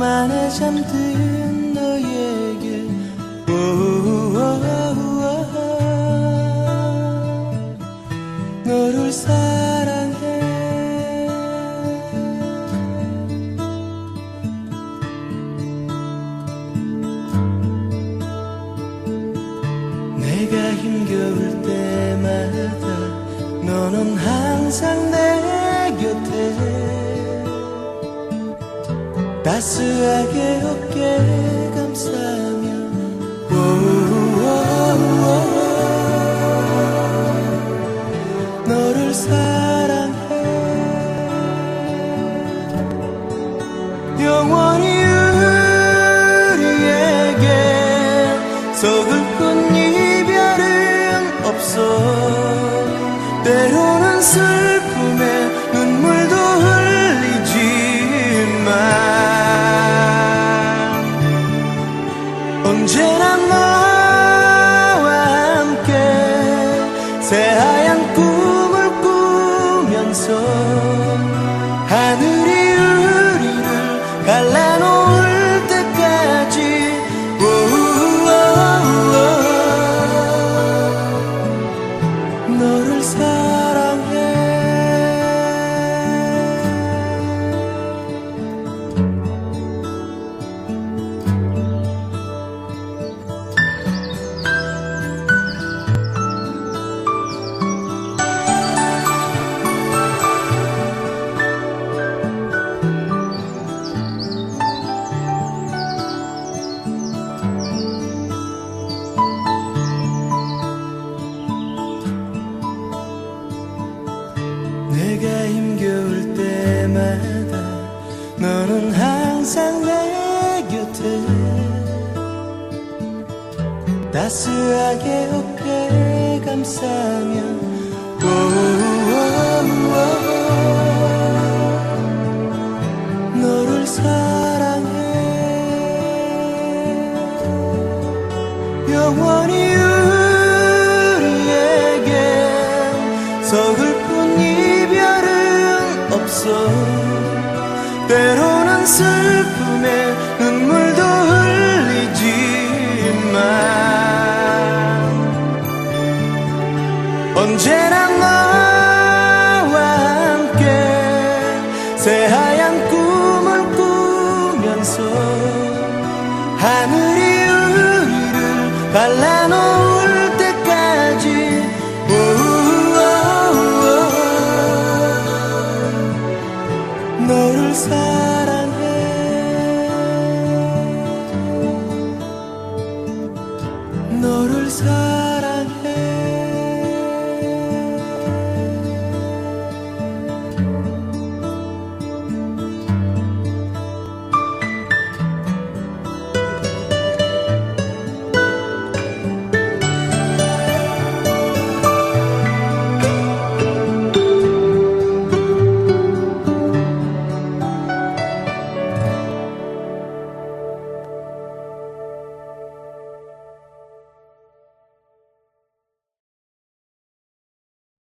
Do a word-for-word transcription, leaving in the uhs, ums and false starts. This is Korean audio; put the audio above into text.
밤안에 잠든 너에게 오오오오오 너를 사랑해. 내가 힘겨울 때마다 너는 항상 내 곁에 따스하게 어깨 감싸며 너를 사랑해. 영원히 우리에게 서글픈 이별은 없어. 때로는 슬픔에 눈물도 흘리지만 언제나 너와 함께 새하얀 꿈을 꾸면서 하늘이 우리를 갈라놓을 때까지 너를 사랑해. 내가 힘겨울 때마다 너는 항상 내 곁에 따스하게 어깨 감싸며 너를 사랑해. 영원히 우리에게 서글픈 이별은 없어. 때로는 슬픔에 눈물도 흘리지만 언제나 너와 함께 새하얀 꿈을 꾸면서 하늘이 우리를 갈라놓은